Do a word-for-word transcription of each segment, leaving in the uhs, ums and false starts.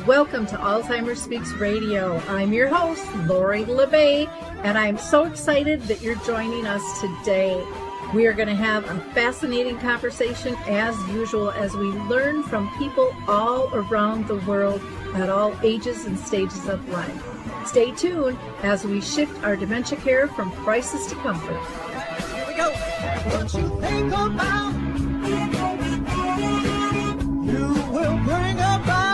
Welcome to Alzheimer's Speaks Radio. I'm your host, Lori LeBay, and I'm so excited that you're joining us today. We are going to have a fascinating conversation as usual as we learn from people all around the world at all ages and stages of life. Stay tuned as we shift our dementia care from crisis to comfort. Here we go. What you think about, you will bring about.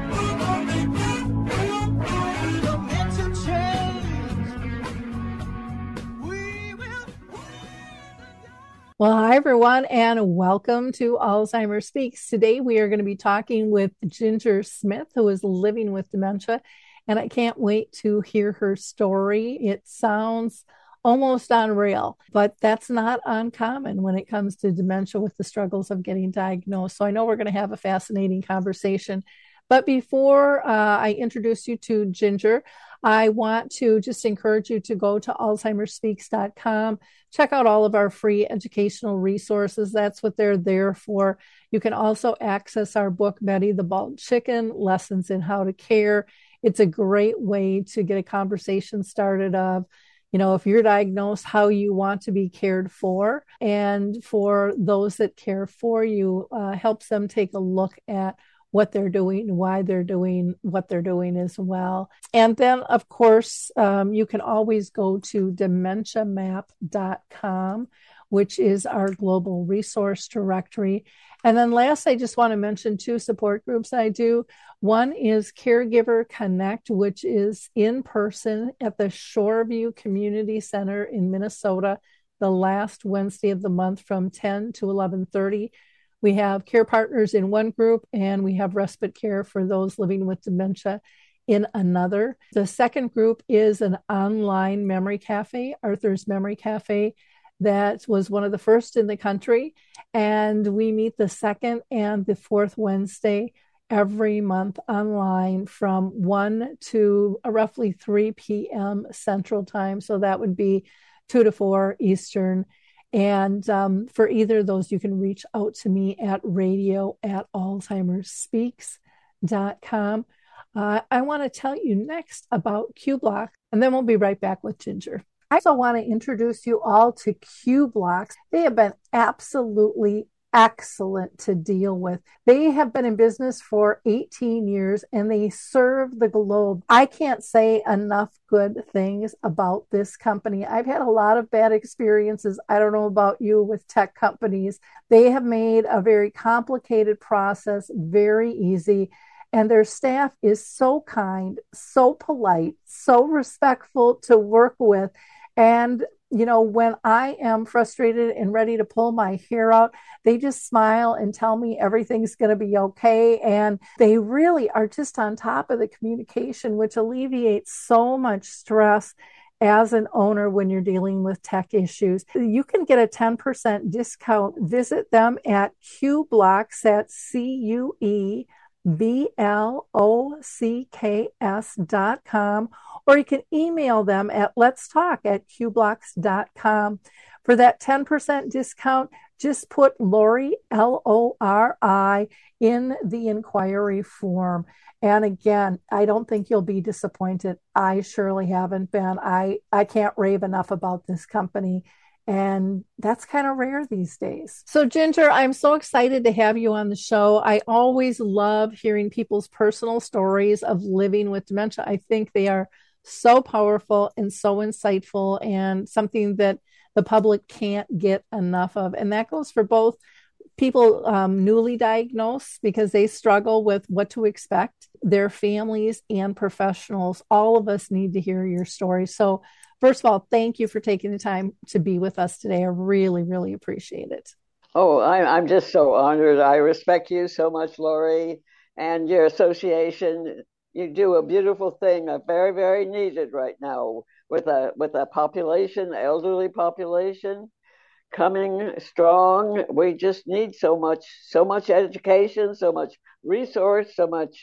Well, hi, everyone, and welcome to Alzheimer's Speaks. Today, we are going to be talking with Ginger Smith, who is living with dementia, and I can't wait to hear her story. It sounds almost unreal, but that's not uncommon when it comes to dementia with the struggles of getting diagnosed. So I know we're going to have a fascinating conversation. But before uh, I introduce you to Ginger, I want to just encourage you to go to alzheimer's speaks dot com. Check out all of our free educational resources. That's what they're there for. You can also access our book, Betty the Bald Chicken, Lessons in How to Care. It's a great way to get a conversation started of, you know, if you're diagnosed, how you want to be cared for. And for those that care for you, uh, helps them take a look at what they're doing, why they're doing what they're doing as well. And then, of course, um, you can always go to dementia map dot com, which is our global resource directory. And then last, I just want to mention two support groups I do. One is Caregiver Connect, which is in person at the Shoreview Community Center in Minnesota, the last Wednesday of the month from ten to eleven thirty. We have care partners in one group, and we have respite care for those living with dementia in another. The second group is an online memory cafe, Arthur's Memory Cafe, that was one of the first in the country. And we meet the second and the fourth Wednesday every month online from one to roughly three p.m. Central Time. So that would be two to four Eastern. And um, for either of those, you can reach out to me at radio at alzheimer's speaks dot com. Uh, I want to tell you next about Q-Block, and then we'll be right back with Ginger. I also want to introduce you all to Q-Blocks. They have been absolutely excellent to deal with. They have been in business for eighteen years, and they serve the globe. I can't say enough good things about this company. I've had a lot of bad experiences. I don't know about you with tech companies. They have made a very complicated process very easy, and their staff is so kind, so polite, so respectful to work with. And you know, when I am frustrated and ready to pull my hair out, they just smile and tell me everything's going to be okay. And they really are just on top of the communication, which alleviates so much stress as an owner when you're dealing with tech issues. You can get a ten percent discount. Visit them at Q-Blocks, at C U E B L O C K S dot com, or you can email them at let's talk at q blocks dot com. For that ten percent discount, just put Lori, L O R I, in the inquiry form. And again, I don't think you'll be disappointed. I surely haven't been. I, I can't rave enough about this company. And that's kind of rare these days. So Ginger, I'm so excited to have you on the show. I always love hearing people's personal stories of living with dementia. I think they are so powerful and so insightful, and something that the public can't get enough of. And that goes for both people um, newly diagnosed, because they struggle with what to expect, their families, and professionals. All of us need to hear your story. So first of all, thank you for taking the time to be with us today. I really, really appreciate it. Oh, I, I'm just so honored. I respect you so much, Lori, and your association. You do a beautiful thing, a very, very needed right now with a with a population, elderly population, coming strong. We just need so much, so much education, so much resource, so much.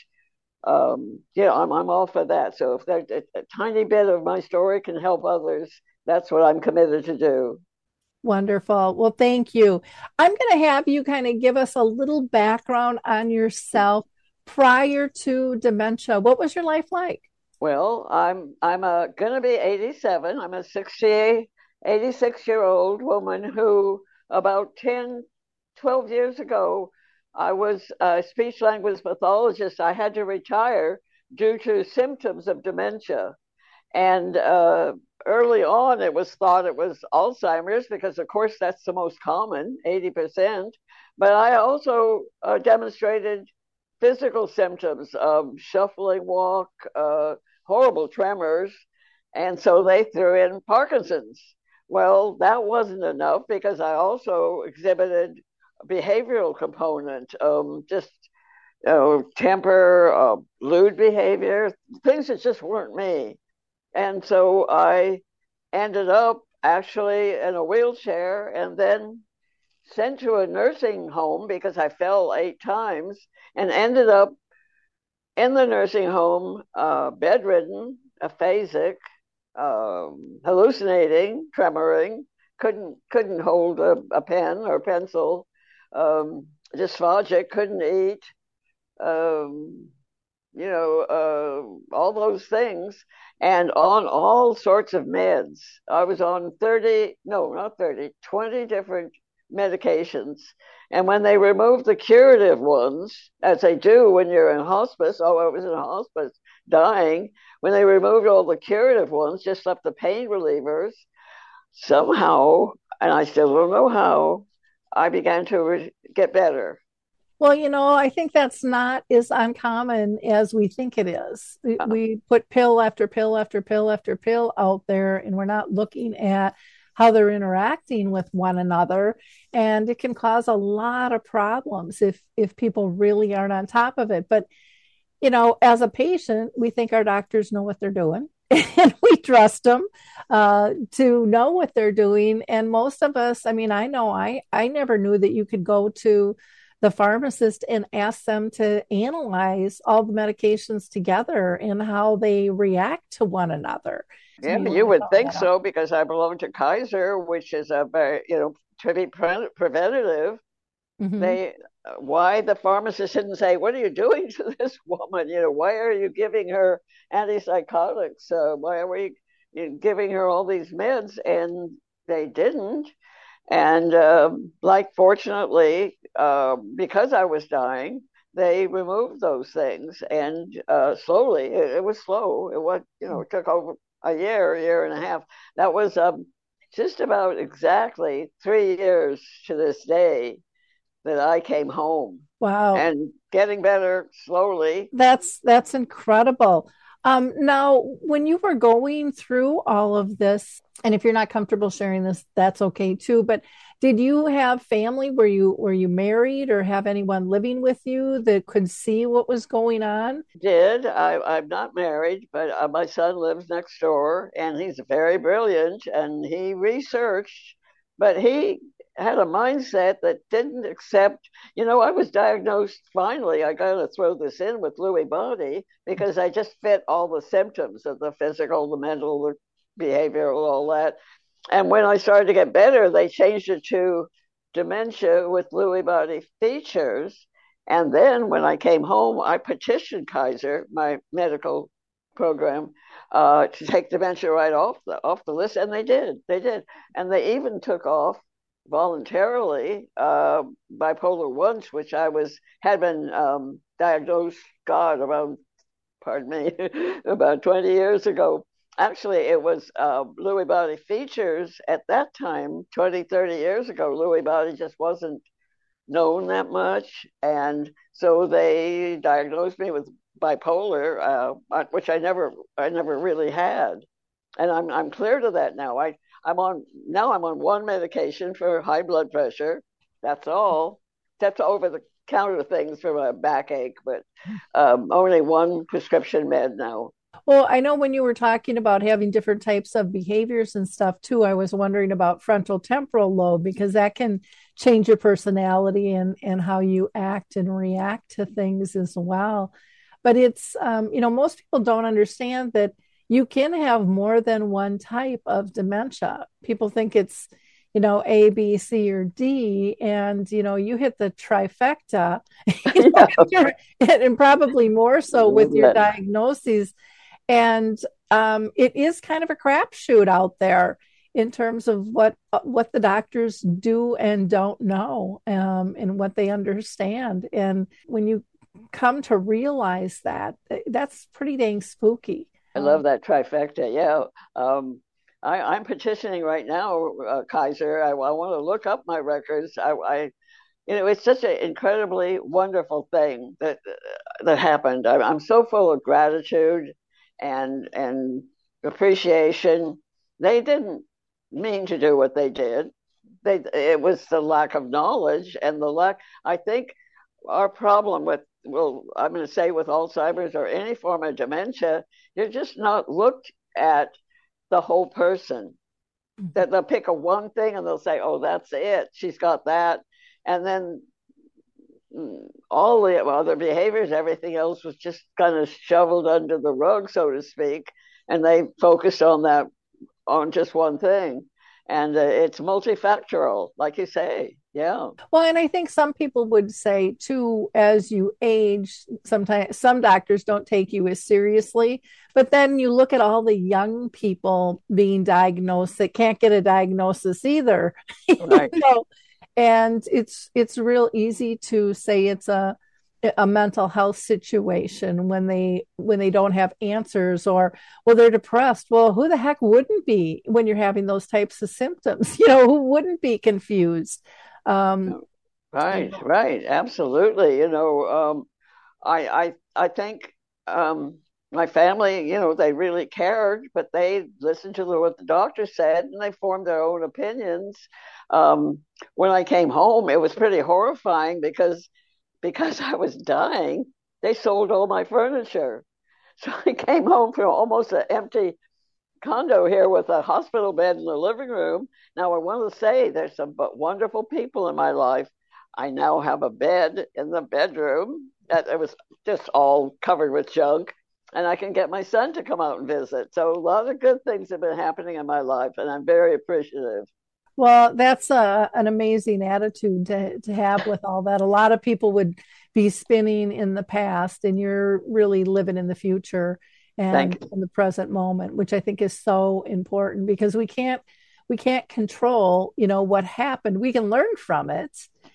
Um, yeah, I'm I'm all for that. So if that a, a tiny bit of my story can help others, that's what I'm committed to do. Wonderful. Well, thank you. I'm going to have you kind of give us a little background on yourself. prior to dementia, what was your life like? Well, I'm I'm a gonna be eighty-seven. I'm a sixty, eighty-six year old woman who about ten, twelve years ago, I was a speech language pathologist. I had to retire due to symptoms of dementia. And uh, early on, it was thought it was Alzheimer's because, of course, that's the most common, eighty percent. But I also uh, demonstrated physical symptoms of shuffling walk, uh, horrible tremors. And so they threw in Parkinson's. Well, that wasn't enough because I also exhibited a behavioral component, um, just you know, temper, uh, lewd behavior, things that just weren't me. And so I ended up actually in a wheelchair and then sent to a nursing home because I fell eight times and ended up in the nursing home, uh, bedridden, aphasic, um, hallucinating, tremoring, couldn't couldn't hold a, a pen or pencil, um, dysphagic, couldn't eat, um, you know, uh, all those things, and on all sorts of meds. I was on thirty, no, not thirty, twenty different medications. And when they removed the curative ones, as they do when you're in hospice, oh, I was in hospice dying, when they removed all the curative ones, just left the pain relievers, somehow, and I still don't know how, I began to re- get better. Well, you know, I think that's not as uncommon as we think it is. We Uh, we put pill after pill after pill after pill out there, and we're not looking at how they're interacting with one another. And it can cause a lot of problems if if people really aren't on top of it. But, you know, as a patient, we think our doctors know what they're doing. And we trust them uh, to know what they're doing. And most of us, I mean, I know I I never knew that you could go to the pharmacist and ask them to analyze all the medications together and how they react to one another. So yeah, you you learn would all think that out. so because I belong to Kaiser, which is a very, you know, to be pre- preventative. Hmm. They, why the pharmacist didn't say, "What are you doing to this woman? You know, why are you giving her antipsychotics? Uh, why are we you know, giving her all these meds?" And they didn't. And um, like, fortunately, uh, because I was dying, they removed those things, and uh, slowly. It, it was slow. It was, you know, it took over a year, a year and a half. That was um, just about exactly three years to this day that I came home, Wow. and getting better slowly. That's that's incredible. Um, now, when you were going through all of this, and if you're not comfortable sharing this, that's okay too. But did you have family? Were you were you married or have anyone living with you that could see what was going on? Did I? I'm not married, but uh, my son lives next door, and he's very brilliant, and he researched, but he had a mindset that didn't accept. You know, I was diagnosed finally. I got to throw this in with Lewy body because I just fit all the symptoms of the physical, the mental, the behavioral, all that. And when I started to get better, they changed it to dementia with Lewy body features. And then when I came home, I petitioned Kaiser, my medical program, uh, to take dementia right off the off the list, and they did. They did, and they even took off voluntarily uh, bipolar once, which I was had been um, diagnosed. God, around pardon me, about twenty years ago. Actually, it was uh, Lewy body features at that time, twenty, thirty years ago. Lewy body just wasn't known that much. And so they diagnosed me with bipolar, uh, which I never, I never really had. And I'm, I'm clear to that now. I, I'm on, now I'm on one medication for high blood pressure. That's all. That's over the counter things for my backache, but um, only one prescription med now. Well, I know when you were talking about having different types of behaviors and stuff too, I was wondering about frontal temporal lobe because that can change your personality and and how you act and react to things as well. But it's um, you know, most people don't understand that you can have more than one type of dementia. People think it's you know, A, B, C, or D, and you know, you hit the trifecta, you Yeah, know, and probably more I so with love your that. diagnoses. And um, it is kind of a crapshoot out there in terms of what uh, what the doctors do and don't know, um, and what they understand. And when you come to realize that, that's pretty dang spooky. I love that trifecta. Yeah. Um, I, I'm petitioning right now, uh, Kaiser. I, I want to look up my records. I, I, you know, it's such an incredibly wonderful thing that that happened. I, I'm so full of gratitude and and appreciation. They didn't mean to do what they did. They it was the lack of knowledge and the lack. I think our problem with, well, I'm going to say with Alzheimer's or any form of dementia, you're just not looked at the whole person. That they'll pick a one thing and they'll say, "Oh, that's it. She's got that," and then mm, all the other behaviors, everything else was just kind of shoveled under the rug, so to speak, and they focused on that, on just one thing, and uh, it's multifactorial, like you say. Yeah, Well, and I think some people would say too, as you age, sometimes some doctors don't take you as seriously. But then you look at all the young people being diagnosed that can't get a diagnosis either, you right. know, and it's it's real easy to say it's a a mental health situation when they when they don't have answers, or well, they're depressed. Well, who the heck wouldn't be when you're having those types of symptoms? You know, who wouldn't be confused? Um, you Right, know, right, absolutely. You know, um, I, I, I think um, my family, you know, they really cared, but they listened to the, what the doctor said, and they formed their own opinions. Um, when I came home, it was pretty horrifying because because I was dying. They sold all my furniture, so I came home from almost an empty condo here with a hospital bed in the living room. Now, I want to say there's some wonderful people in my life. I now have a bed in the bedroom that it was just all covered with junk, and I can get my son to come out and visit. So, a lot of good things have been happening in my life, and I'm very appreciative. well, that's a, an amazing attitude to, to have with all that. A lot of people would be spinning in the past, and you're really living in the future Thank and you. in the present moment, which I think is so important because we can't we can't control, you know, what happened. We can learn from it,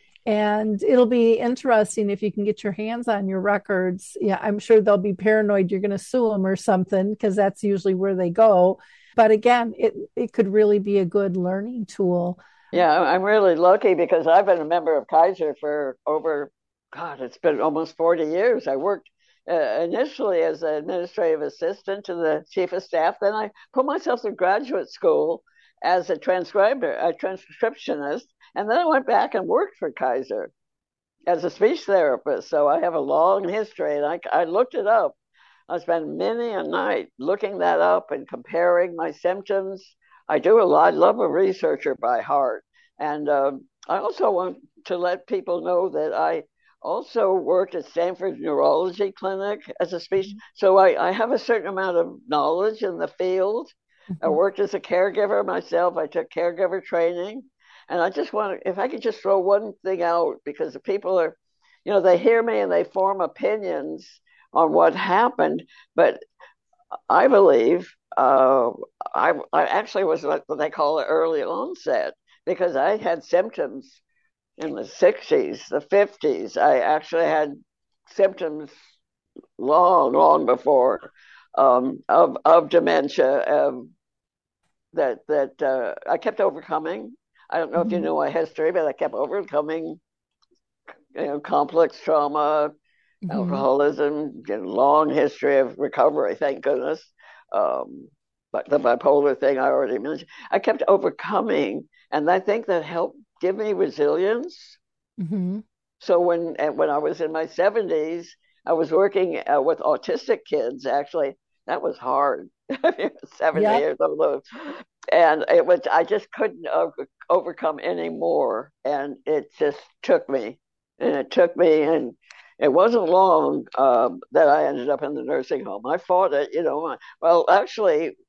and it'll be interesting if you can get your hands on your records. Yeah, I'm sure they'll be paranoid you're going to sue them or something because that's usually where they go. But again, it it could really be a good learning tool. Yeah, I'm really lucky because I've been a member of Kaiser for over, God, it's been almost forty years. I worked uh, initially as an administrative assistant to the chief of staff. Then I put myself through graduate school as a transcriber, a transcriptionist, and then I went back and worked for Kaiser as a speech therapist. So I have a long history, and I, I looked it up. I spent many a night looking that up and comparing my symptoms. I do a lot. I love a researcher by heart. And um, I also want to let people know that I also worked at Stanford Neurology Clinic as a speech. So I, I have a certain amount of knowledge in the field. I Mhm. worked as a caregiver myself. I took caregiver training. And I just want to, if I could just throw one thing out, because the people are, you know, they hear me and they form opinions on what happened. But I believe uh, I, I actually was what they call it early onset because I had symptoms in the sixties, the fifties. I actually had symptoms long, long before um, of of dementia um, that that uh, I kept overcoming. I don't know if you Mhm. know my history, but I kept overcoming, you know, complex trauma, Mhm. alcoholism, you know, long history of recovery, thank goodness. Um, but the bipolar thing I already mentioned, I kept overcoming, and I think that helped give me resilience. Mhm. So when when I was in my seventies, I was working uh, with autistic kids. Actually, that was hard. seventy Yep. years old, and it was I just couldn't over, overcome anymore, and it just took me, and it took me, and it wasn't long um, that I ended up in the nursing home. I fought it, you know. Well, actually,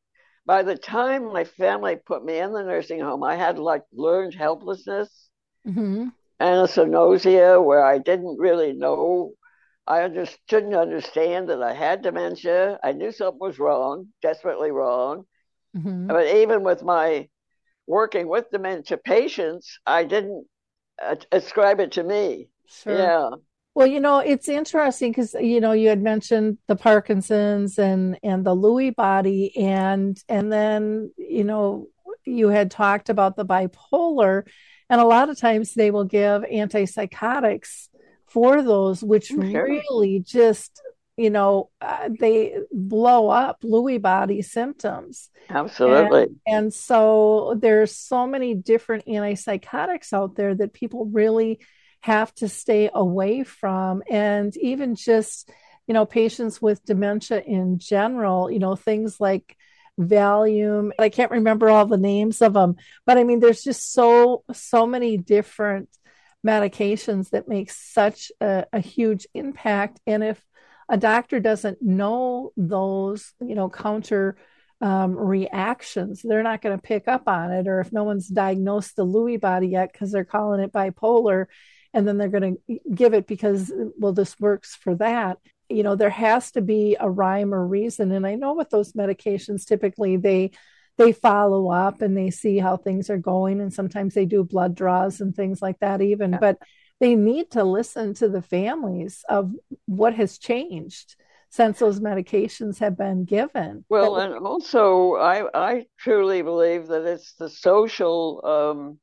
by the time my family put me in the nursing home, I had like learned helplessness Mm-hmm. and a nausea where I didn't really know. I just didn't understand that I had dementia. I knew something was wrong, desperately wrong. Mm-hmm. But even with my working with dementia patients, I didn't uh, ascribe it to me. Sure. Yeah, Well, you know, it's interesting because, you know, you had mentioned the Parkinson's and and the Lewy body and and then, you know, you had talked about the bipolar, and a lot of times they will give antipsychotics for those, which sure, really just, you know, uh, they blow up Lewy body symptoms. And absolutely. and so there's so many different antipsychotics out there that people really have to stay away from. And even just, you know, patients with dementia in general, you know, things like Valium. I can't remember all the names of them, but I mean, there's just so, so many different medications that make such a, a huge impact. And if a doctor doesn't know those, you know, counter um, reactions, they're not going to pick up on it. Or if no one's diagnosed the Lewy body yet because they're calling it bipolar, and then they're going to give it because, well, this works for that. You know, there has to be a rhyme or reason. And I know with those medications, typically they they follow up and they see how things are going, and sometimes they do blood draws and things like that even, but they need to listen to the families of what has changed since those medications have been given. Well, and also, I I truly believe that it's the social um,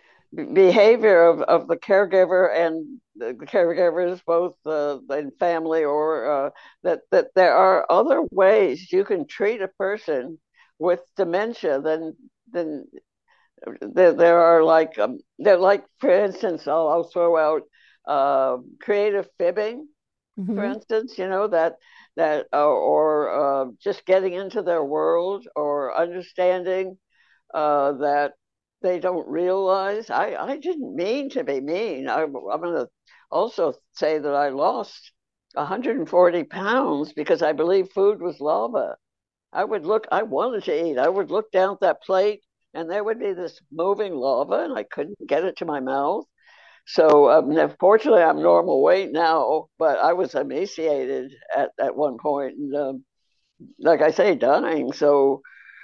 behavior of, of the caregiver and the caregivers, both uh, in family or uh, that that there are other ways you can treat a person with dementia than than there, there are like um, they're like for instance I'll, I'll throw out uh, creative fibbing, for Mm-hmm. instance, you know, that that uh, or uh, just getting into their world or understanding uh, that they don't realize. I, I didn't mean to be mean. I, I'm going to also say that I lost one hundred forty pounds because I believe food was lava. I would look, I wanted to eat. I would look down at that plate and there would be this moving lava and I couldn't get it to my mouth. So um, fortunately, I'm normal weight now, but I was emaciated at, at one point, and um, like I say, dying. So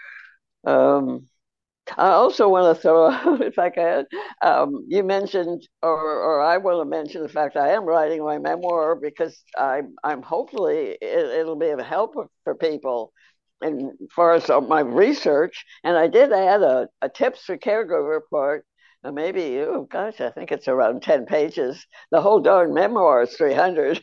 um, I also want to throw out, if I can, um, you mentioned, or, or I want to mention the fact I am writing my memoir because I'm, I'm hopefully it, it'll be of help for people. And far as my research, and I did add a, a tips for caregiver part. Uh, maybe, oh gosh, I think it's around ten pages. The whole darn memoir is three hundred.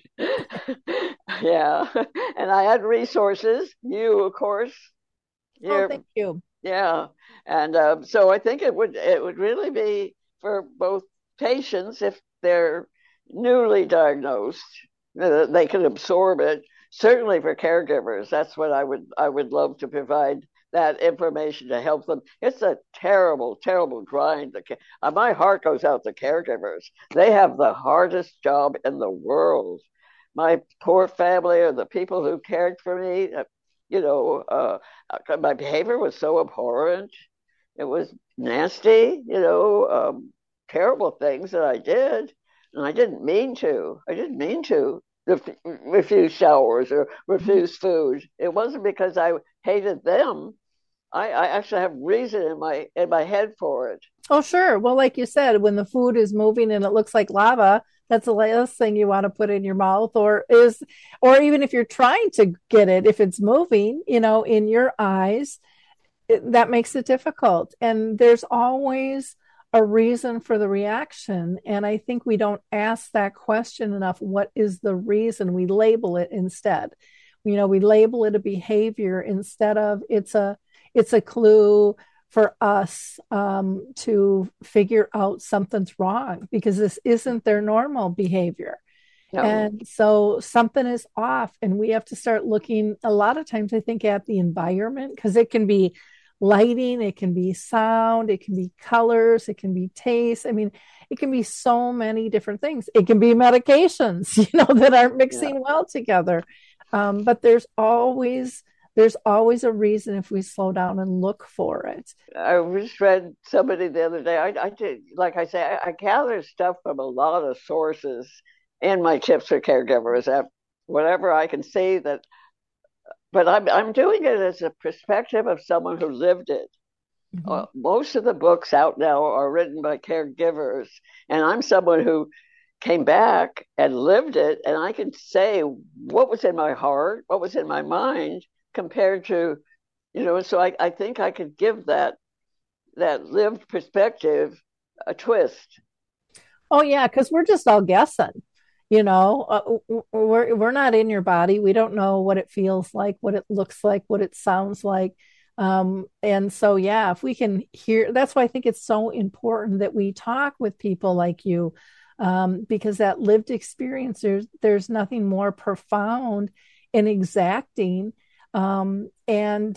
Yeah. And I had resources. You, of course, Oh, you're thank you. yeah, and um, so I think it would it would really be for both patients if they're newly diagnosed, uh, they can absorb it. Certainly for caregivers, that's what I would I would love to provide that information to help them. It's a terrible, terrible grind. Uh, My heart goes out to caregivers. They have the hardest job in the world. My poor family or the people who cared for me, uh, you know, uh, uh, my behavior was so abhorrent. It was nasty, you know, um, terrible things that I did. And I didn't mean to. I didn't mean to ref- refuse showers or refuse food. It wasn't because I hated them. I, I actually have reason in my in my head for it. Oh, sure. Well, like you said, when the food is moving and it looks like lava, that's the last thing you want to put in your mouth, or is, or even if you're trying to get it, if it's moving, you know, in your eyes, it, that makes it difficult. And there's always a reason for the reaction. And I think we don't ask that question enough. What is the reason? We label it instead. You know, we label it a behavior instead of it's a it's a clue for us um, to figure out something's wrong because this isn't their normal behavior. No, And so something is off, and we have to start looking a lot of times, I think, at the environment because it can be lighting, it can be sound, it can be colors, it can be taste. I mean, it can be so many different things. It can be medications, you know, that aren't yeah, mixing well together. Um, but there's always there's always a reason if we slow down and look for it. I just read somebody the other day. I, I did, like I say, I, I gather stuff from a lot of sources in my tips for caregivers. That whatever I can see that, but I'm I'm doing it as a perspective of someone who lived it. Mm-hmm. Uh, most of the books out now are written by caregivers, and I'm someone who came back and lived it, and I can say what was in my heart, what was in my mind, compared to, you know. So I, I think I could give that that lived perspective a twist. Oh yeah, because we're just all guessing. You know, uh, we're we're not in your body. We don't know what it feels like, what it looks like, what it sounds like. Um, and so, yeah, if we can hear, that's why I think it's so important that we talk with people like you, um, because that lived experience, there's there's nothing more profound and exacting, um, and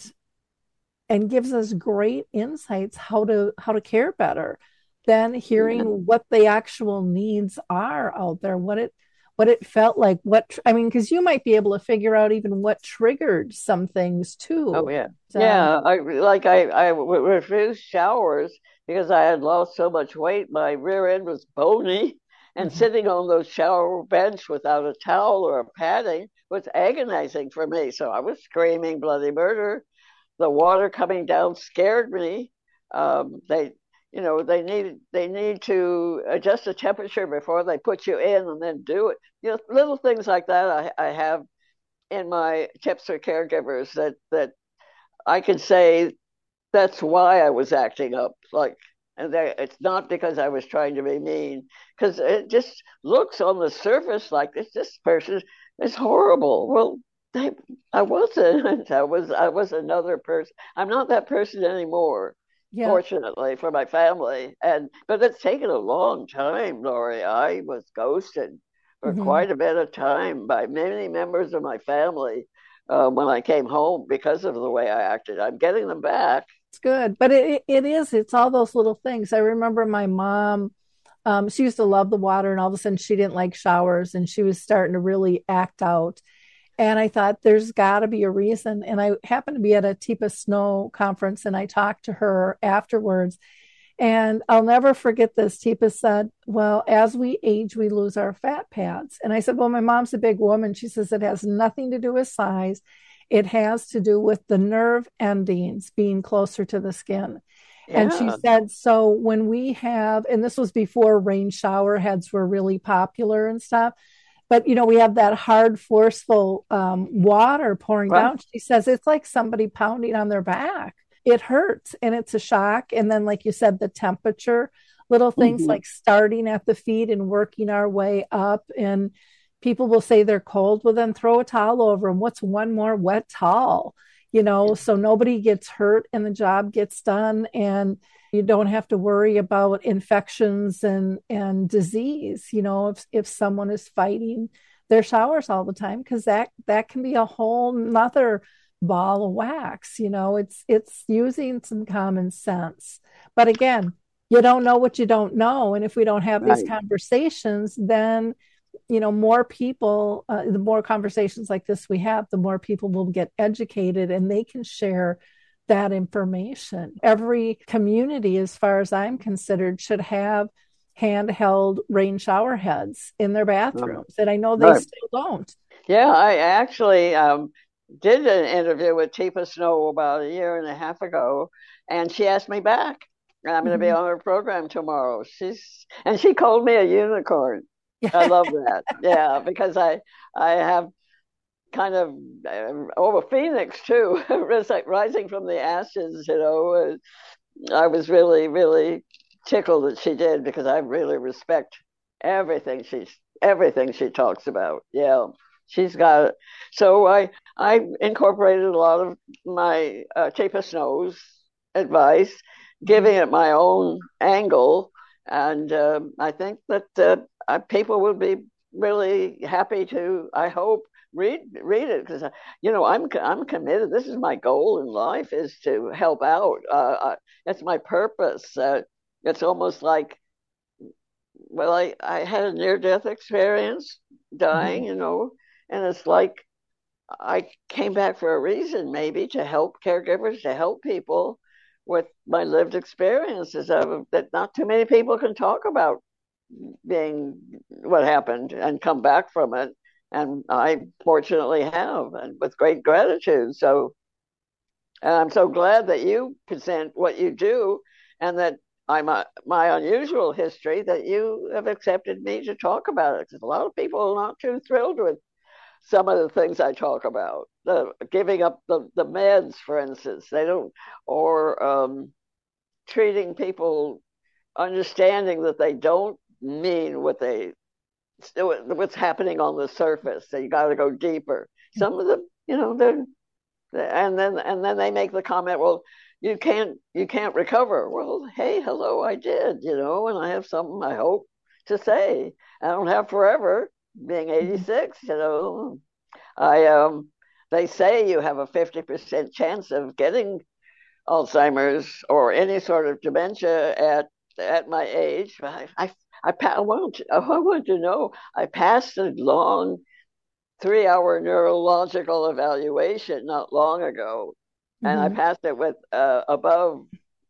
and gives us great insights how to how to care better than hearing Yeah. what the actual needs are out there, what it what it felt like, what I mean, because you might be able to figure out even what triggered some things Oh too. yeah, Um, yeah. I like I I refused showers because I had lost so much weight. My rear end was bony, and mhm. sitting on the shower bench without a towel or a padding was agonizing for me. So I was screaming bloody murder. The water coming down scared me. Um, they, you know, they need they need to adjust the temperature before they put you in, and then do it. You know, little things like that. I, I have in my tips for caregivers that that I can say that's why I was acting up. Like, and they, it's not because I was trying to be mean, because it just looks on the surface like this. This person is horrible. Well, they, I wasn't. I was. I was another person. I'm not that person anymore. Yeah. Fortunately for my family, and but it's taken a long time, Lori. I was ghosted for Mhm. quite a bit of time by many members of my family uh, when I came home because of the way I acted. I'm getting them back. It's good, but it it is. It's all those little things. I remember my mom. Um, she used to love the water, and all of a sudden she didn't like showers, and she was starting to really act out. And I thought there's got to be a reason. And I happened to be at a Teepa Snow conference, and I talked to her afterwards. And I'll never forget this. Teepa said, "Well, as we age, we lose our fat pads." And I said, "Well, my mom's a big woman." She says, "It has nothing to do with size. It has to do with the nerve endings being closer to the skin." And she Yeah, said, so when we have, and this was before rain shower heads were really popular and stuff, but you know, we have that hard, forceful um, water pouring right. down. She says it's like somebody pounding on their back. It hurts and it's a shock. And then, like you said, the temperature, little things Mm-hmm. like starting at the feet and working our way up. And people will say they're cold. Well, then throw a towel over them. What's one more wet towel? You know, Yeah, so nobody gets hurt and the job gets done. And you don't have to worry about infections and and disease, you know, if if someone is fighting their showers all the time, because that that can be a whole nother ball of wax. You know, it's it's using some common sense, but again, you don't know what you don't know, and if we don't have these right. conversations, then you know, more people, uh, the more conversations like this we have, the more people will get educated and they can share that information. Every community, as far as I'm considered, should have handheld rain shower heads in their Uh, bathrooms. And I know they right. still don't. Yeah, I actually um, did an interview with Teepa Snow about a year and a half ago, and she asked me back. And I'm going to be Mhm. on her program tomorrow. She's and she called me a unicorn. I love that. Yeah, because I I have kind of uh, oh a phoenix too, rising from the ashes. You know, uh, I was really really tickled that she did because I really respect everything she's everything she talks about. Yeah, she's got it. So I I incorporated a lot of my uh, Teepa Snow's advice, Mhm. giving it my own angle, and uh, I think that uh, people will be really happy to. I hope read read it because you know I'm I'm committed. This is my goal in life is to help out. Uh, I, that's my purpose. Uh, it's almost like well, I I had a near death experience, dying, Mhm. you know, and it's like I came back for a reason, maybe to help caregivers, to help people with my lived experiences of that not too many people can talk about being what happened and come back from it. And I fortunately have, and with great gratitude. So, and I'm so glad that you present what you do, and that I'm a, my unusual history that you have accepted me to talk about it. Because a lot of people are not too thrilled with some of the things I talk about, the giving up the, the meds, for instance, they don't, or um, treating people, understanding that they don't mean what they, what's happening on the surface. So you got to go deeper. Some of them, you know, they're, and then and then they make the comment, well, you can't you can't recover. Well, hey, hello, I did, you know, and I have something I hope to say. I don't have forever. Being eighty-six, you know, I um, they say you have a fifty percent chance of getting Alzheimer's or any sort of dementia at at my age. I I, I, I want to, I want to know. I passed a long three-hour neurological evaluation not long ago, and mm-hmm. I passed it with uh, above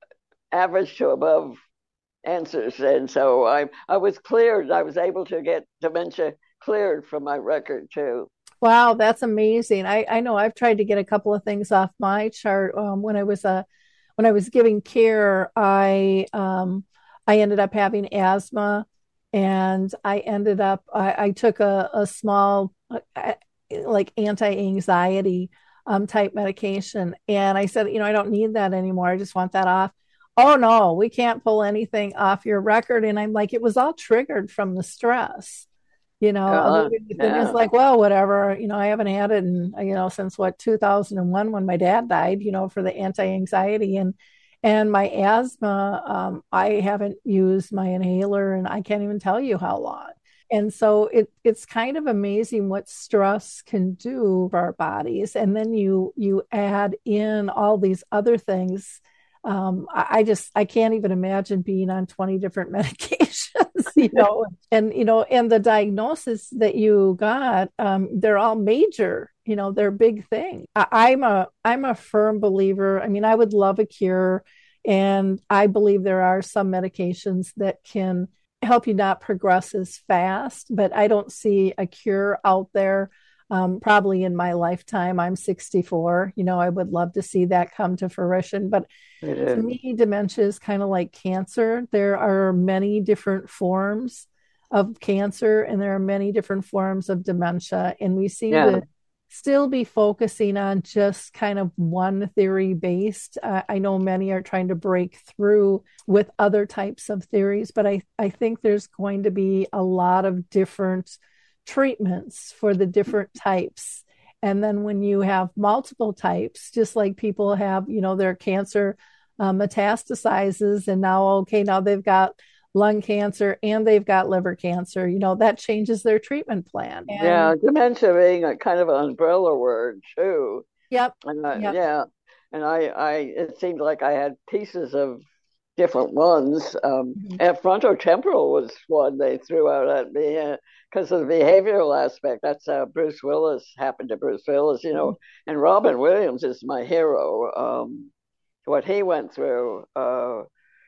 average to above answers, and so I I was cleared. I was able to get dementia cleared from my record too. Wow, that's amazing. I, I know I've tried to get a couple of things off my chart. Um, when I was a uh, when I was giving care, I um, I ended up having asthma, and I ended up I, I took a, a small uh, like anti-anxiety um, type medication, and I said, you know, I don't need that anymore. I just want that off. Oh no, we can't pull anything off your record. And I'm like, it was all triggered from the stress. You know, uh, yeah. It's like, well, whatever, you know, I haven't had it in, you know, since what, two thousand one when my dad died, you know, for the anti-anxiety and, and my asthma, um, I haven't used my inhaler and I can't even tell you how long. And so it, it's kind of amazing what stress can do for our bodies. And then you, you add in all these other things. Um, I, I just, I can't even imagine being on twenty different medications, you know, and, you know, and the diagnosis that you got, um, they're all major, you know, they're big things. I, I'm a, I'm a firm believer. I mean, I would love a cure, and I believe there are some medications that can help you not progress as fast, but I don't see a cure out there. Um, probably in my lifetime. I'm sixty-four. You know, I would love to see that come to fruition. But to me, dementia is kind of like cancer. There are many different forms of cancer, and there are many different forms of dementia. And we seem yeah. to still be focusing on just kind of one theory based. Uh, I know many are trying to break through with other types of theories, but I, I think there's going to be a lot of different treatments for the different types. And then when you have multiple types, just like people have, you know, their cancer uh, metastasizes, and now, okay, now they've got lung cancer and they've got liver cancer, you know, that changes their treatment plan. And, yeah, dementia being a kind of an umbrella word too. Yep. And I, yep. Yeah. And I, I, it seemed like I had pieces of different ones. Um, mm-hmm. And frontotemporal was one they threw out at me because uh, of the behavioral aspect. That's uh, Bruce Willis, happened to Bruce Willis, you know, mm-hmm. and Robin Williams is my hero. Um, what he went through, uh,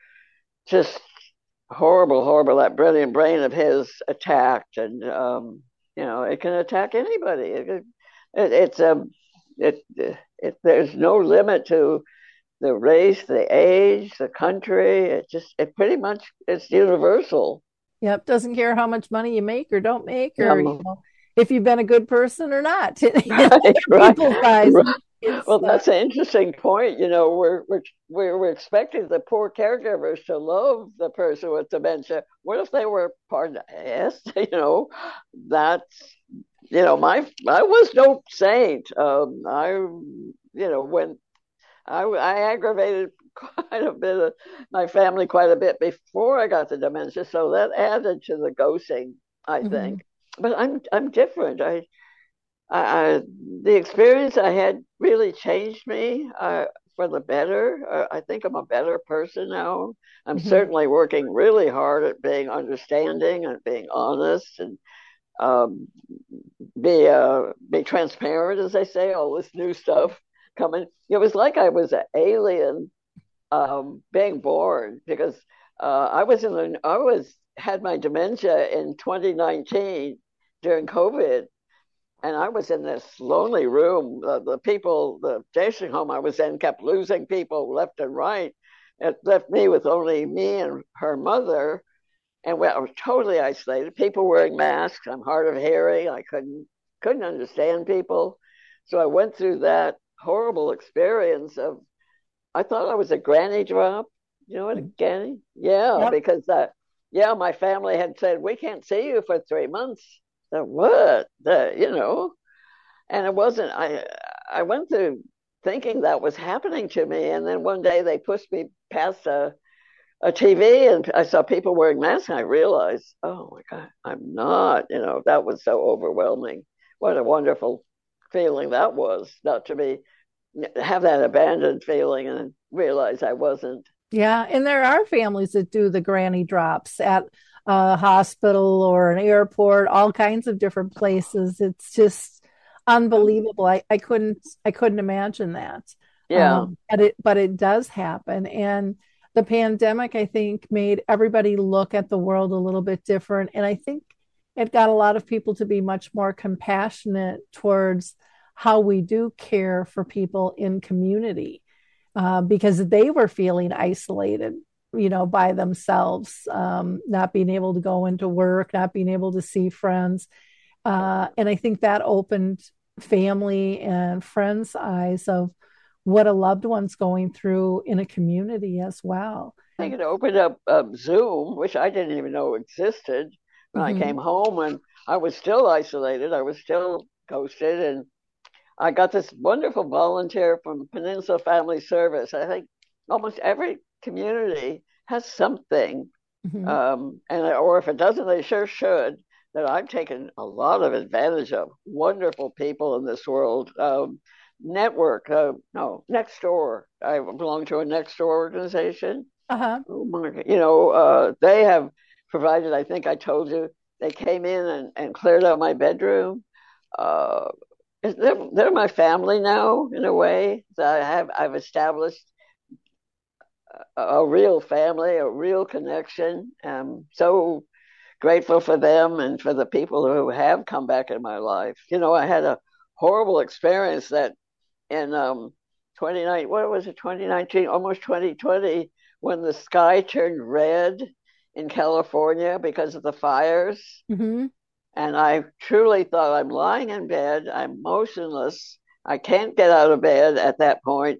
just horrible, horrible. That brilliant brain of his attacked, and um, you know, it can attack anybody. It, it, it's a, um, it, it, there's no limit to the race, the age, the country. It just, it pretty much, it's universal. Yep. Doesn't care how much money you make or don't make, or um, you know, if you've been a good person or not. Right, right, right. Well, that's an interesting point. You know, we're, we're we're we're expecting the poor caregivers to love the person with dementia. What if they were part of yes, you know, that's, you know, my I was no saint. Um, I, you know, when I, I aggravated quite a bit of my family quite a bit before I got the dementia, so that added to the ghosting, I mm-hmm. think. But I'm I'm different. I, I the experience I had really changed me uh, for the better. Uh, I think I'm a better person now. I'm mm-hmm. certainly working really hard at being understanding and being honest, and um, be uh, be transparent, as they say, all this new stuff coming. It was like I was an alien um, being born because uh, I was in the, I was had my dementia in twenty nineteen during COVID, and I was in this lonely room. Uh, the people, the nursing home I was in, kept losing people left and right. It left me with only me and her mother, and we, I was totally isolated. People wearing masks. I'm hard of hearing. I couldn't couldn't understand people, so I went through that horrible experience of. I thought I was a granny drop. You know what a granny? Yeah, Yep. because uh, yeah, my family had said we can't see you for three months. So what? The, you know, and it wasn't. I I went through thinking that was happening to me, and then one day they pushed me past a a T V, and I saw people wearing masks, and I realized, oh my God, I'm not. You know, that was so overwhelming. What a wonderful feeling that was, not to be have that abandoned feeling and realize I wasn't. Yeah, and there are families that do the granny drops at a hospital or an airport, all kinds of different places. It's just unbelievable. I, I couldn't I couldn't imagine that. Yeah, Um, but it but it does happen. And the pandemic, I think, made everybody look at the world a little bit different. And I think it got a lot of people to be much more compassionate towards how we do care for people in community uh, because they were feeling isolated, you know, by themselves, um, not being able to go into work, not being able to see friends. Uh, and I think that opened family and friends' eyes of what a loved one's going through in a community as well. I think it opened up um, Zoom, which I didn't even know existed when I Mm-hmm. came home, and I was still isolated. I was still ghosted, and I got this wonderful volunteer from Peninsula Family Service. I think almost every community has something, Mm-hmm. um, and or if it doesn't, they sure should. That I've taken a lot of advantage of. Wonderful people in this world. Um, network, uh, no, next door. I belong to a next door organization. Uh-huh. Oh my God. You know, uh, they have provided, I think I told you, they came in and, and cleared out my bedroom. Uh, they're, they're my family now, in a way. That I have, I've established a, a real family, a real connection. I'm so grateful for them and for the people who have come back in my life. You know, I had a horrible experience that in um, twenty nineteen, what was it, twenty nineteen, almost twenty twenty, when the sky turned red in California because of the fires. Mm-hmm. And I truly thought I'm lying in bed, I'm motionless, I can't get out of bed at that point.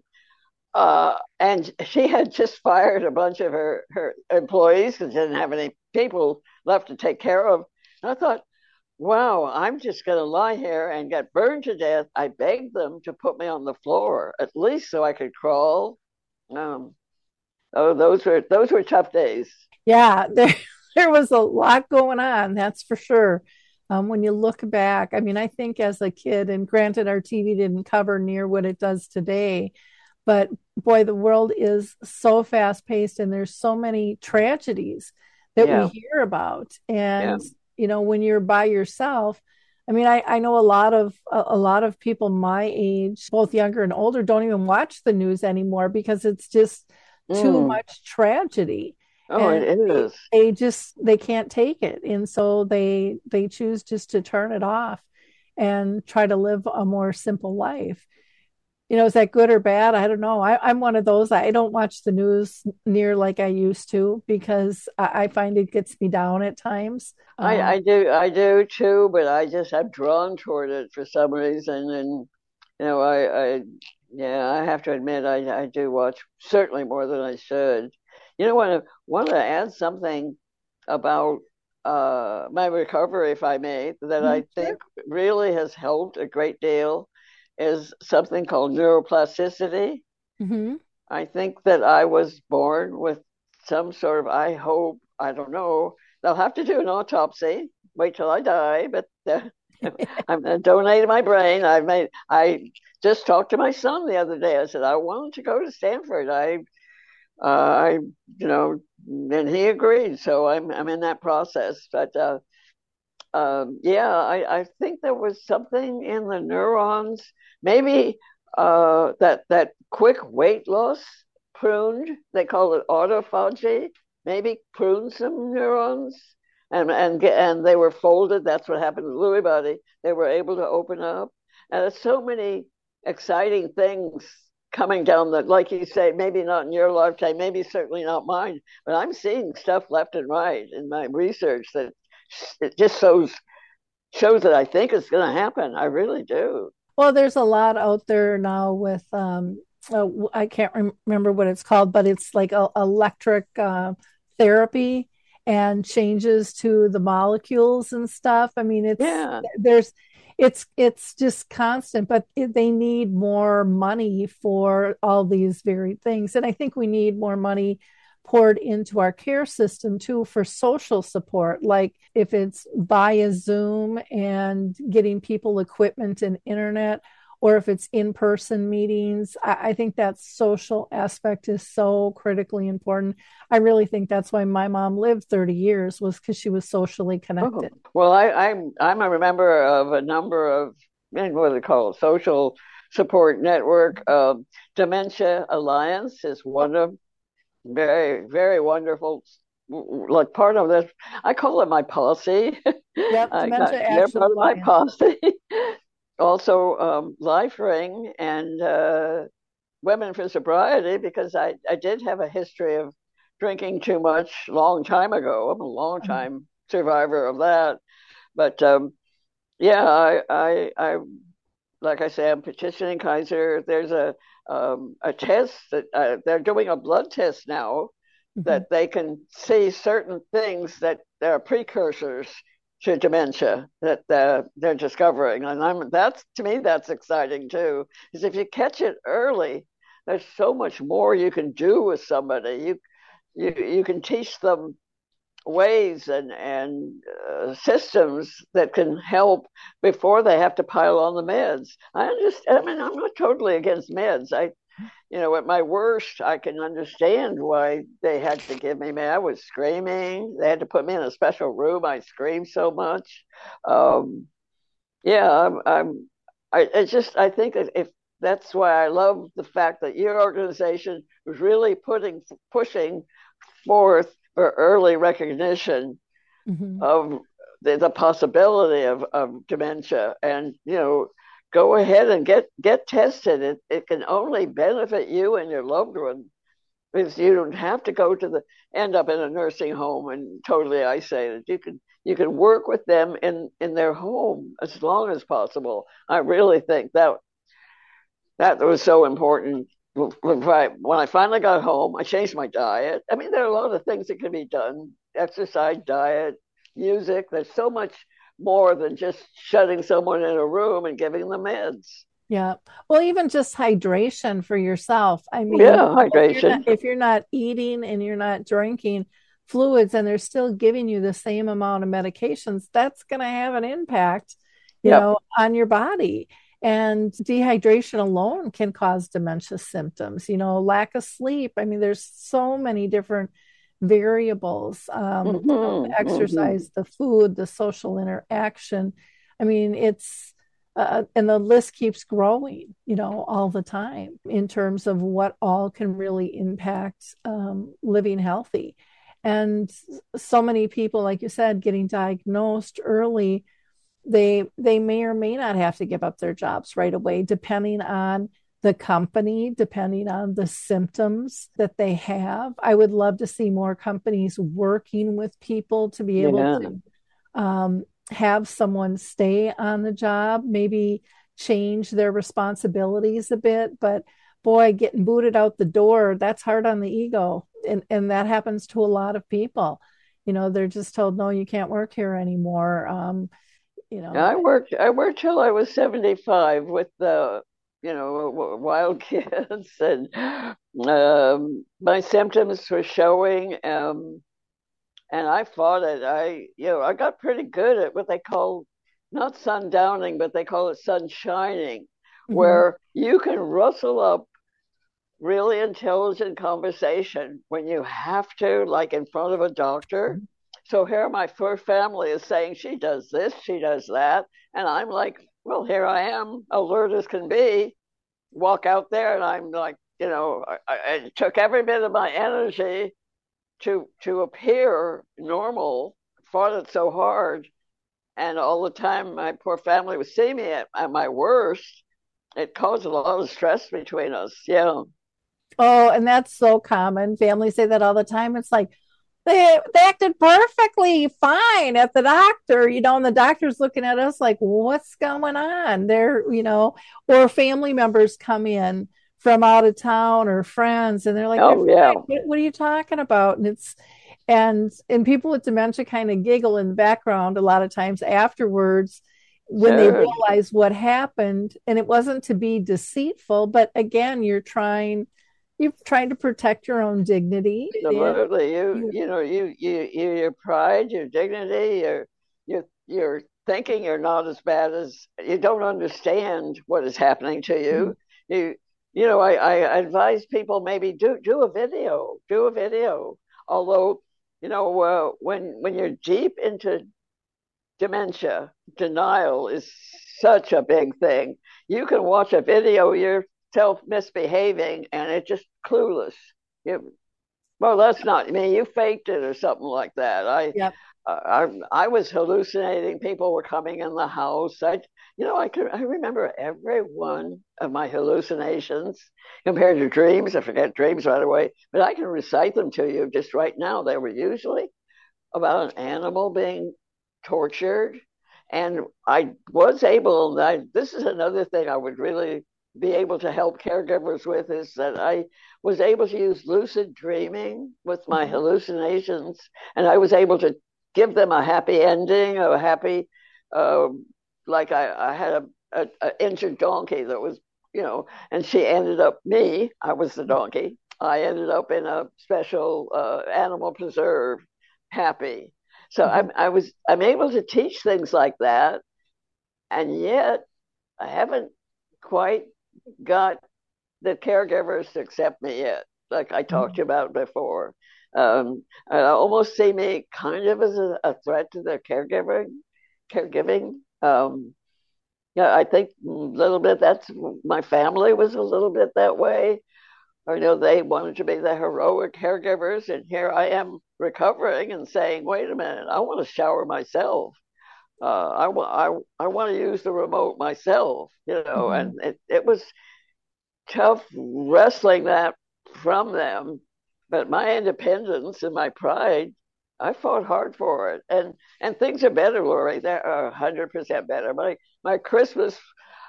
Uh, and she had just fired a bunch of her, her employees because she didn't have any people left to take care of. And I thought, wow, I'm just going to lie here and get burned to death. I begged them to put me on the floor, at least so I could crawl. Um, oh, those were those were tough days. Yeah, there there was a lot going on, that's for sure. Um, when you look back, I mean, I think as a kid, and granted, our T V didn't cover near what it does today, but boy, the world is so fast paced, and there's so many tragedies that we Yeah, hear about. yeah. And you know, when you're by yourself, I mean, I, I know a lot of a, a lot of people my age, both younger and older, don't even watch the news anymore because it's just too Mm. much tragedy, Oh, it and they, is. they just they can't take it, and so they they choose just to turn it off and try to live a more simple life. You know, is that good or bad? I don't know. I, I'm one of those. I don't watch the news near like I used to because I, I find it gets me down at times. I, Um, I do I do too, but I just I'm drawn toward it for some reason, and you know I, I yeah I have to admit I I do watch certainly more than I should. You know what? I want to add something about uh, my recovery, if I may, that mhm, I sure. think really has helped a great deal is something called neuroplasticity. Hmm. I think that I was born with some sort of, I hope, I don't know. They'll have to do an autopsy. Wait till I die, but uh, I'm going to donate my brain. I made. I just talked to my son the other day. I said I wanted to go to Stanford. I, uh, I, you know, and he agreed. So I'm I'm in that process. But uh, um, yeah, I, I think there was something in the neurons, maybe uh, that that quick weight loss pruned. They call it autophagy. Maybe pruned some neurons, and and and they were folded. That's what happened to Lewy body. They were able to open up, and there's so many exciting things coming down the, like you say, maybe not in your lifetime, maybe certainly not mine, but I'm seeing stuff left and right in my research that it just shows shows that I think it's going to happen. I really do. Well, there's a lot out there now with um, uh, I can't rem- remember what it's called, but it's like a, electric uh, therapy and changes to the molecules and stuff. I mean, it's Yeah. there's it's it's just constant, but it, they need more money for all these varied things, and I think we need more money poured into our care system too for social support, like if it's via Zoom and getting people equipment and internet, or if it's in-person meetings. I, I think that social aspect is so critically important. I really think that's why my mom lived thirty years, was because she was socially Oh, connected. well, I, I'm I'm a member of a number of, what do they call it, social support network. Um, Dementia Alliance is one of very very wonderful. Like part of this, I call it my posse. Yep, I got Dementia they're Action part of my Alliance. posse. Also, um, Life Ring and uh, Women for Sobriety, because I I did have a history of drinking too much long time ago. I'm a long time survivor of that. But um, yeah, I, I, I, like I say, I'm petitioning Kaiser. There's a um, a test that uh, they're doing a blood test now Mhm. that they can see certain things that are precursors to dementia that uh, they're discovering, and I'm that's to me that's exciting too. Because if you catch it early, there's so much more you can do with somebody. You you you can teach them ways and and uh, systems that can help before they have to pile on the meds. I understand. I mean, I'm not totally against meds. I, you know, at my worst, I can understand why they had to give me meds. I was screaming. They had to put me in a special room. I screamed so much. Um, yeah, I'm. I'm I, I just. I think that if that's why I love the fact that your organization was really putting pushing forth for early recognition Mhm. of the, the possibility of, of dementia, and you know, go ahead and get get tested. It, it can only benefit you and your loved one, because you don't have to go to the end up in a nursing home and totally isolated. You can you can work with them in in their home as long as possible. I really think that that was so important. When I finally got home, I changed my diet. I mean, there are a lot of things that can be done: exercise, diet, music. There's so much more than just shutting someone in a room and giving them meds. Yeah. Well, even just hydration for yourself. I mean, Yeah, if you're not hydration. if you're not eating and you're not drinking fluids and they're still giving you the same amount of medications, that's going to have an impact, you Yep. know, on your body. And dehydration alone can cause dementia symptoms, you know, lack of sleep. I mean, there's so many different variables. Um, you know, Mm-hmm, the mm-hmm. exercise, the food, the social interaction. I mean, it's uh, and the list keeps growing, you know, all the time in terms of what all can really impact um, living healthy. And so many people, like you said, getting diagnosed early, they they may or may not have to give up their jobs right away, depending on the company, depending on the symptoms that they have. I would love to see more companies working with people to be able Yeah. to um, have someone stay on the job, maybe change their responsibilities a bit. But boy, getting booted out the door, that's hard on the ego. And, and that happens to a lot of people. You know, they're just told, no, you can't work here anymore. Um, you know, I worked. I worked till I was seventy-five with the, you know, wild kids, and um, my symptoms were showing. Um, and I fought it. I, you know, I got pretty good at what they call not sundowning, but they call it sunshining, mm-hmm, where you can rustle up really intelligent conversation when you have to, like in front of a doctor. So here my first family is saying she does this, she does that. And I'm like, well, here I am, alert as can be. Walk out there and I'm like, you know, I, I, it took every bit of my energy to to appear normal, fought it so hard. And all the time my poor family would see me at, at my worst. It caused a lot of stress between us. Yeah. Oh, and that's so common. Families say that all the time. It's like they they acted perfectly fine at the doctor, you know, and the doctor's looking at us like, what's going on? They're, you know, or family members come in from out of town or friends, and they're like, they're Oh, yeah. fine. What, what are you talking about? And it's and and people with dementia kind of giggle in the background a lot of times afterwards when they Sure. realize what happened, and it wasn't to be deceitful, but again, you're trying you're trying to protect your own dignity. And Absolutely. You you, you know, you you you your pride, your dignity, your you you're thinking you're not as bad as you don't understand what is happening to you. You you know, I, I advise people maybe do do a video, do a video. Although, you know, uh, when when you're deep into dementia, denial is such a big thing. You can watch a video yourself misbehaving and it's just clueless. You, well, that's not me. You faked it or something like that. I, yep. I, I was hallucinating. People were coming in the house. I, you know, I can I remember every one of my hallucinations compared to dreams. I forget dreams right away, but I can recite them to you just right now. They were usually about an animal being tortured. And I was able, I, this is another thing I would really be able to help caregivers with, is that I was able to use lucid dreaming with my Mhm. hallucinations. And I was able to give them a happy ending, a happy, uh, like I, I had a, a, a injured donkey that was, you know, and she ended up, me, I was the donkey. I ended up in a special uh, animal preserve, happy. So Mhm. I'm, I was I'm able to teach things like that, and yet I haven't quite got the caregivers to accept me yet, like I talked Mhm. about before. Um, I almost see me kind of as a, a threat to their caregiving. Caregiving. Um, yeah, I think a little bit. That's my family was a little bit that way. I know they wanted to be the heroic caregivers, and here I am recovering and saying, "Wait a minute, I want to shower myself. Uh, I want I I want to use the remote myself." You know, Mhm. and it it was tough wrestling that from them, but my independence and my pride, I fought hard for it, and and things are better, Lori. They're a hundred percent better. My my Christmas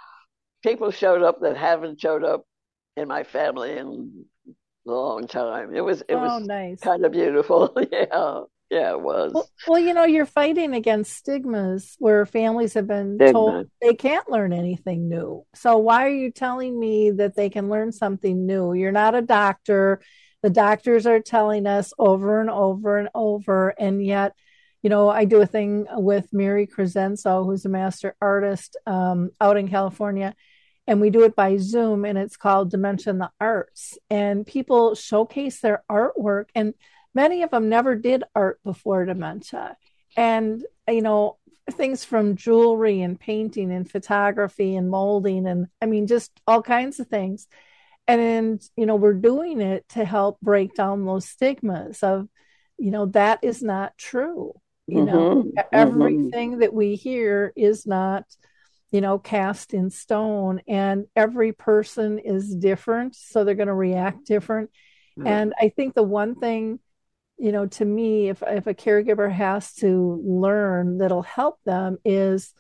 people showed up that haven't showed up in my family in a long time. It was it Oh, was nice. kind of beautiful. Yeah, yeah, it Well, was. well, you know, you're fighting against stigmas where families have been told Stigma. they can't learn anything new. So why are you telling me that they can learn something new? You're not a doctor. The doctors are telling us over and over and over. And yet, you know, I do a thing with Mary Crescenzo, who's a master artist um, out in California, and we do it by Zoom, and it's called Dementia in the Arts. And people showcase their artwork, and many of them never did art before dementia. And, you know, things from jewelry and painting and photography and molding, and I mean, just all kinds of things. And, and you know, we're doing it to help break down those stigmas of, you know, that is not true. You know, Mm-hmm. Mm-hmm. everything that we hear is not, you know, cast in stone, and every person is different. So they're going to react different. And I think the one thing, you know, to me, if, if a caregiver has to learn that'll help them is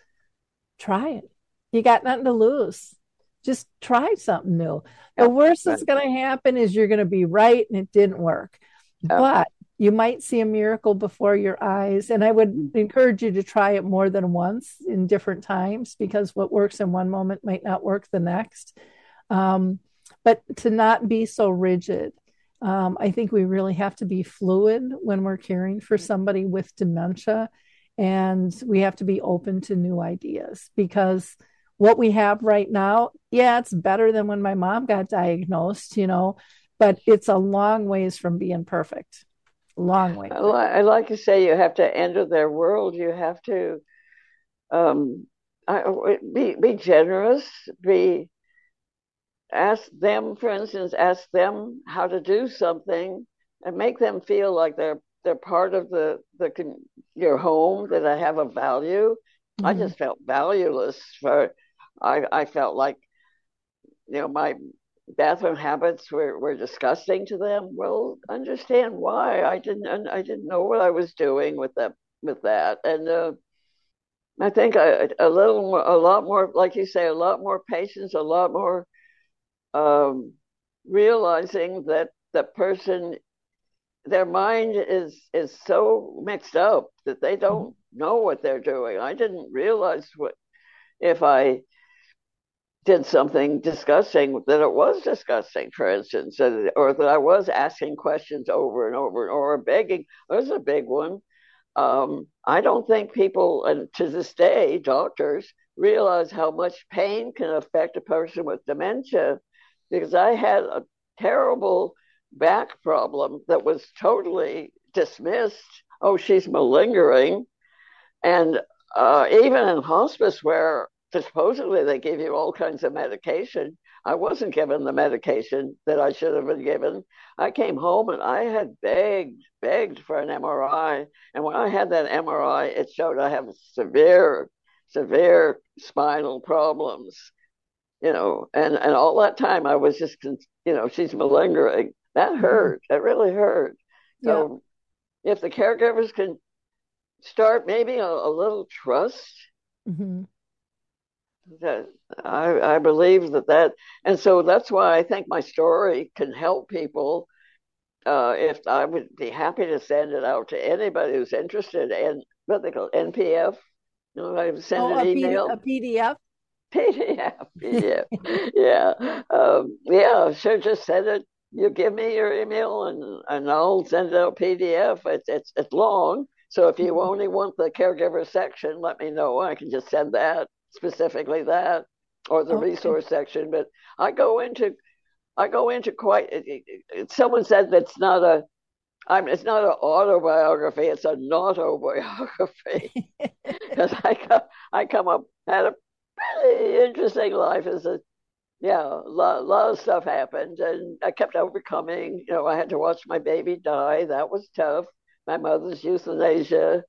try it. You got nothing to lose. Just try something new. The Yeah. worst Right. that's going to happen is you're going to be right and it didn't work. Yeah. But you might see a miracle before your eyes. And I would encourage you to try it more than once in different times, because what works in one moment might not work the next. Um, but to not be so rigid. Um, I think we really have to be fluid when we're caring for somebody with dementia, and we have to be open to new ideas, because what we have right now, yeah, it's better than when my mom got diagnosed, you know, but it's a long ways from being perfect. long way. I, li- I like to say you have to enter their world. You have to um, I, be be generous. Be ask them, for instance, ask them how to do something, and make them feel like they're they're part of the the your home. That I have a value. I Mm-hmm. just felt valueless for. I I felt like you know my bathroom habits were, were disgusting to them. Well, understand why. I didn't I didn't know what I was doing with that with that, and uh, I think a, a little more, a lot more, like you say, a lot more patience, a lot more um, realizing that the person, their mind is is so mixed up that they don't know what they're doing. I didn't realize what if I did something disgusting that it was disgusting, for instance, or that I was asking questions over and over or begging. There's a big one. Um, I don't think people, and to this day, doctors realize how much pain can affect a person with dementia, because I had a terrible back problem that was totally dismissed. Oh, she's malingering. And uh, even in hospice, where supposedly they give you all kinds of medication, I wasn't given the medication that I should have been given. I came home and I had begged, begged for an M R I. And when I had that M R I, it showed I have severe, severe spinal problems, you know, and, and all that time I was just, you know, she's malingering. That hurt. That really hurt. Yeah. So if the caregivers can start maybe a, a little trust. Mm-hmm. That I, I believe that that, and so that's why I think my story can help people. Uh, if I would be happy to send it out to anybody who's interested in what they call N P F. You know, I send Oh, an a, P D, email. a P D F. P D F, P D F. Yeah, um, yeah. Sure, just send it. You give me your email, and and I'll send it out P D F. It's it's it's long. So if you only want the caregiver section, let me know. I can just send that, specifically that, or the Okay. resource section. But I go into I go into quite. It, it, it, someone said that's not a. I'm. It's not an autobiography. It's a not autobiography. Because I come I come up had a pretty interesting life as a yeah, a lot, lot of stuff happened, and I kept overcoming. You know, I had to watch my baby die. That was tough. My mother's euthanasia,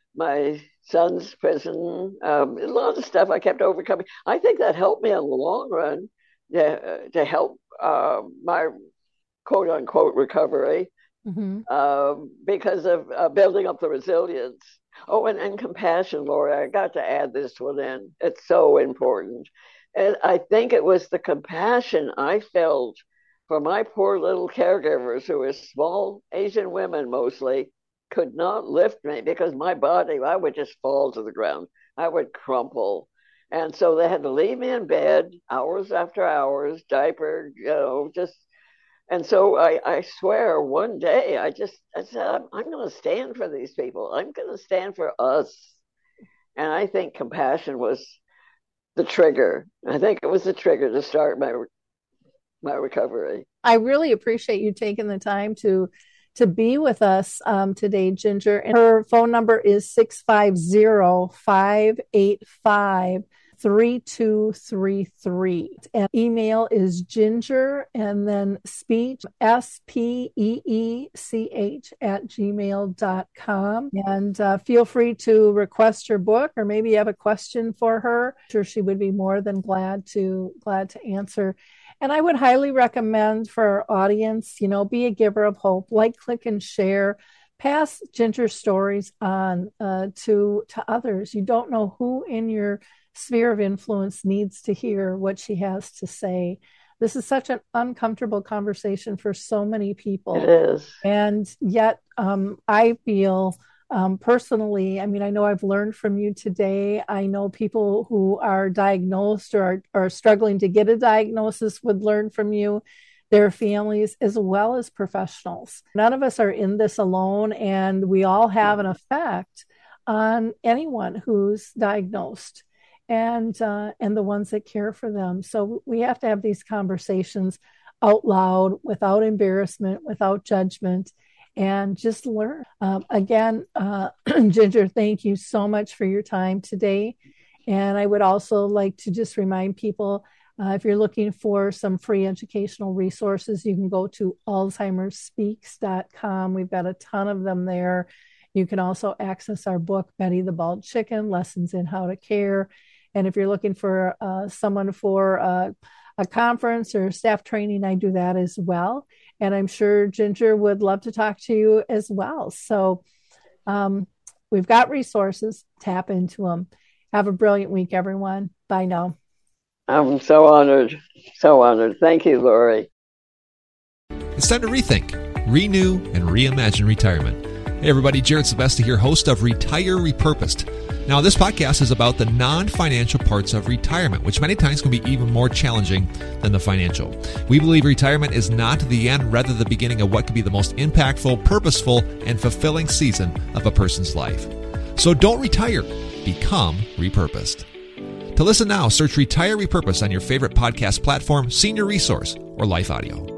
my son's prison, um, a lot of stuff I kept overcoming. I think that helped me in the long run to, to help uh, my quote unquote recovery Mm-hmm. um, because of uh, building up the resilience. Oh, and, and compassion, Laura. I got to add this one in. It's so important. And I think it was the compassion I felt for my poor little caregivers, who were small Asian women mostly, could not lift me because my body, I would just fall to the ground. I would crumple. And so they had to leave me in bed hours after hours, diapered, you know, just. And so I, I swear one day I just, I said, I'm, I'm going to stand for these people. I'm going to stand for us. And I think compassion was the trigger. I think it was the trigger to start my my recovery. I really appreciate you taking the time to to be with us um, today, Ginger. And her phone number is six five zero, five eight five, three two three three. And email is ginger and then speech, S P E E C H at gmail dot com. And uh, feel free to request her book, or maybe you have a question for her. I'm sure she would be more than glad to glad to answer. And I would highly recommend for our audience, you know, be a giver of hope, like, click, and share. Pass Ginger's stories on uh, to to others. You don't know who in your sphere of influence needs to hear what she has to say. This is such an uncomfortable conversation for so many people. It is. And yet um, I feel um, personally, I mean, I know I've learned from you today. I know people who are diagnosed or are, are struggling to get a diagnosis would learn from you, their families, as well as professionals. None of us are in this alone, and we all have an effect on anyone who's diagnosed and uh, and the ones that care for them. So we have to have these conversations out loud, without embarrassment, without judgment, and just learn. Um, again, uh, Ginger, thank you so much for your time today. And I would also like to just remind people, uh, if you're looking for some free educational resources, you can go to alzheimer's speaks dot com. We've got a ton of them there. You can also access our book, Betty the Bald Chicken, Lessons in How to Care. And if you're looking for uh, someone for uh, a conference or staff training, I do that as well. And I'm sure Ginger would love to talk to you as well. So um, we've got resources. Tap into them. Have a brilliant week, everyone. Bye now. I'm so honored. So honored. Thank you, Lori. It's time to rethink, renew, and reimagine retirement. Hey everybody, Jared Sebesta here, host of Retire Repurposed. Now this podcast is about the non-financial parts of retirement, which many times can be even more challenging than the financial. We believe retirement is not the end, rather the beginning of what could be the most impactful, purposeful, and fulfilling season of a person's life. So don't retire, become repurposed. To listen now, search Retire Repurposed on your favorite podcast platform, Senior Resource, or Life Audio.